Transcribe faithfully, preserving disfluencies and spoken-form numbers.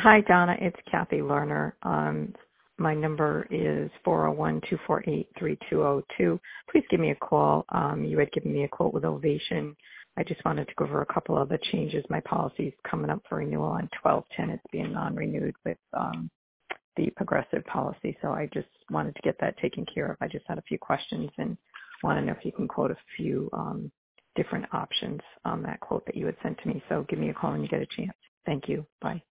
Hi, Donna. It's Kathy Lerner. Um, my number is four oh one, two four eight, three two oh two. Please give me a call. Um, you had given me a quote with Ovation. I just wanted to go over a couple of the changes. My policy is coming up for renewal on twelve ten. It's being non-renewed with um, the Progressive policy, so I just wanted to get that taken care of. I just had a few questions and want to know if you can quote a few um, different options on that quote that you had sent to me. So give me a call when you get a chance. Thank you. Bye.